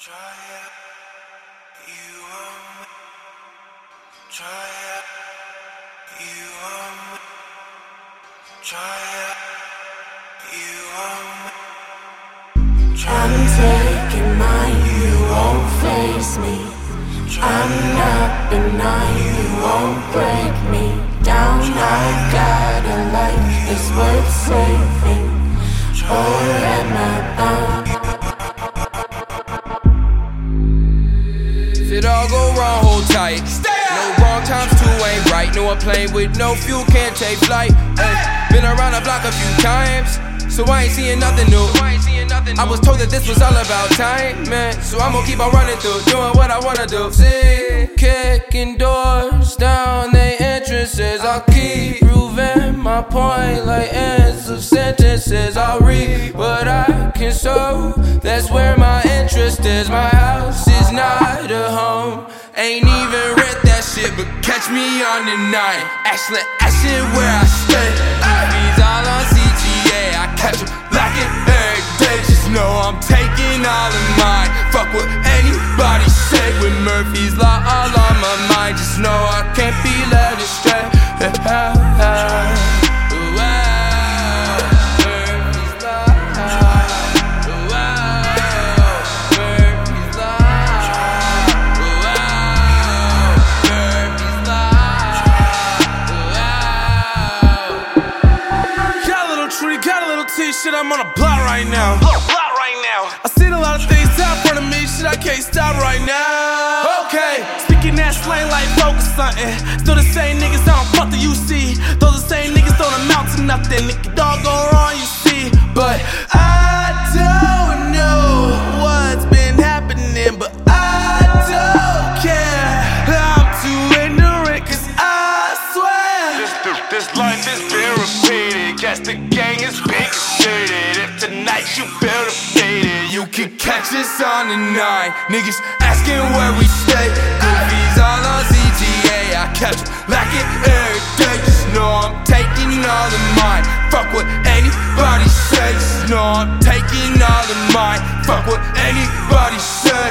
Try it, you want me. Try it, you want me. Try it, you want me. I'm taking mine, you won't face me. I'm not benign, you won't break me down. I got a life that's worth saving, or am I bound? If it all go wrong, hold tight. No wrong times two ain't right. No, a plane with no fuel can't take flight. Been around the block a few times, so I ain't seeing nothing new. I was told that this was all about time, man. So I'm gonna keep on running through, doing what I wanna do. See, kicking doors down they entrances. I'll keep proving my point like ends of sentences. I'll read what I can sow, that's where my interest is. My house is not a home, ain't even rent that shit, but catch me on the night. Ashland where I stay. Movies all on CGA, I catch 'em lacking every day. Just know I'm taking all of mine. Fuck what anybody say. With Murphy's Law all on my mind, just know I can't be led astray. Got a little T, shit, I'm on a block right now. I seen a lot of things down in front of me, shit, I can't stop right now. Okay, speaking that slang like focus something. Still the same niggas, I don't fuck the UC. Those the same niggas don't amount to nothing. It could all go wrong, you see. But I don't know what's been happening, but I don't care. I'm too ignorant, cause I swear This life is been repeated. Guess the gang is big shaded. If tonight you feel defeated, You can catch us on the night. Niggas asking where we stay. Movies all on CGA, I catch 'em lacking every day. Just know I'm taking all of mine. Fuck what anybody says. Just know I'm taking all of mine. Fuck what anybody says.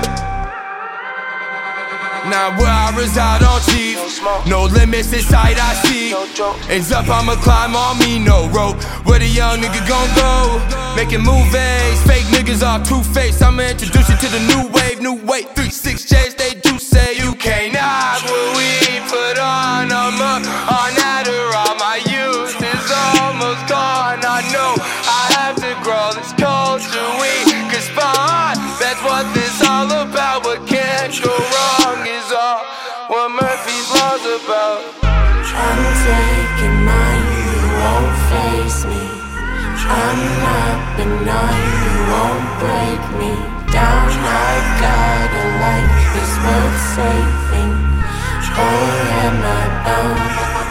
Now where I reside on Chief, no limits inside I see. Ends up I'ma climb on me, no rope. Where the young nigga gon' go? Making movies, fake niggas are two-faced. I'ma introduce you to the new wave, new weight. 3-6 J's, they do say you can't knock what we put on. I'm up on Adderall, my youth is almost gone. I know I have to grow this culture weak, cause fun, that's what this all about. What can't go wrong is all what Murphy's Law's about. I'm taking mine, you won't face me. I'm not benign, you won't break me down. I've got a life that's worth saving, or am I bound?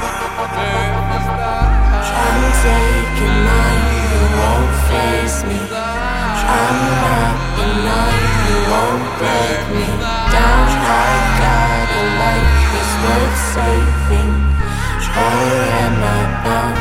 I'm taking mine, you won't face me. I'm not benign, you won't break me down. I've got a life that's worth saving, or am I bound?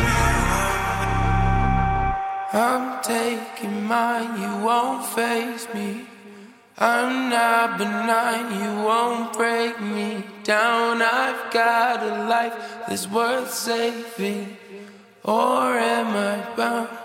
I'm taking mine, you won't face me. I'm not benign, you won't break me down. I've got a life that's worth saving, or am I bound?